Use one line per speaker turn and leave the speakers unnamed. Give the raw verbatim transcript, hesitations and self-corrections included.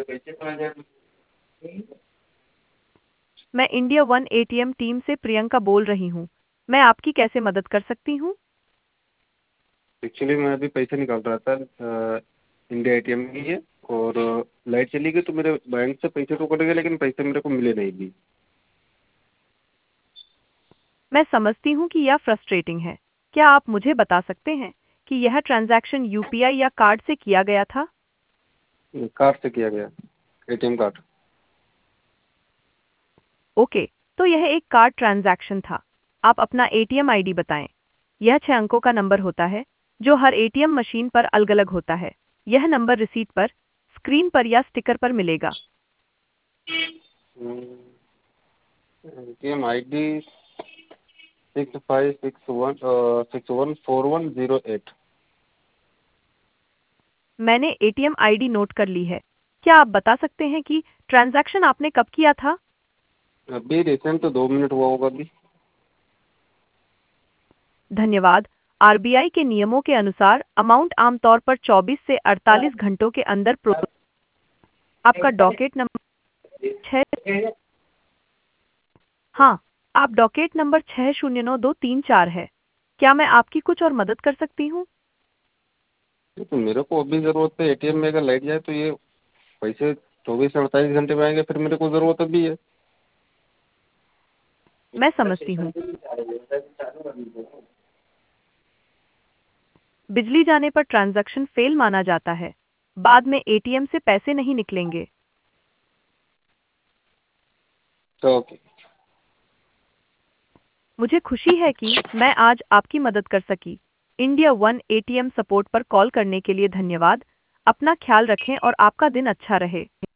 मैं India One ATM team से प्रियंका बोल रही हूँ। मैं आपकी कैसे मदद कर सकती हूँ?
एक्चुअली मैं अभी पैसे निकाल रहा था, अ, इंडिया एटीएम में ही है। और लाइट चली गई तो मेरे बैंक से पैसे तो कट गए, लेकिन पैसे मेरे को मिले नहीं भी।
मैं समझती हूँ कि यह फ्रस्ट्रेटिंग है। क्या आप मुझे बता सकते हैं कि यह ट्रांजैक्शन यूपीआई या कार्ड से किया गया था?
कार्ड से किया गया, एटीएम कार्ड।
ओके, तो यह एक कार्ड ट्रांजैक्शन था। आप अपना एटीएम आईडी बताएं। यह छह अंकों का नंबर होता है जो हर एटीएम मशीन पर अलग-अलग होता है। यह नंबर रिसीट पर, स्क्रीन पर या स्टिकर पर मिलेगा।
ATM I D six five six one six one four one zero eight.
मैंने एटीएम आईडी नोट कर ली है। क्या आप बता सकते हैं कि ट्रांजैक्शन आपने कब किया था?
अभी रिसेंट तो दो मिनट हुआ होगा अभी।
धन्यवाद। आरबीआई के नियमों के अनुसार अमाउंट आमतौर पर चौबीस से अड़तालीस घंटों के अंदर प्रो आपका डॉकेट नंबर छः। हाँ, आप डॉकेट नंबर छः शून्य नौ दो तीन चार है। क्या मैं आपकी कुछ और मदद कर सकती हूँ?
तो मेरे को अभी ज़रूरत है, एटीएम में अगर लाइट जाए तो ये पैसे चौबीस से अड़तालीस घंटे में आएंगे, फिर मेरे को ज़रूरत अभी है।
मैं समझती हूँ। बिजली जाने पर ट्रांजैक्शन फेल माना जाता है। बाद में एटीएम से पैसे नहीं निकलेंगे।
तो ओके।
मुझे खुशी है कि मैं आज आपकी मदद कर सकी। इंडिया वन एटीएम सपोर्ट पर कॉल करने के लिए धन्यवाद। अपना ख्याल रखें और आपका दिन अच्छा रहे।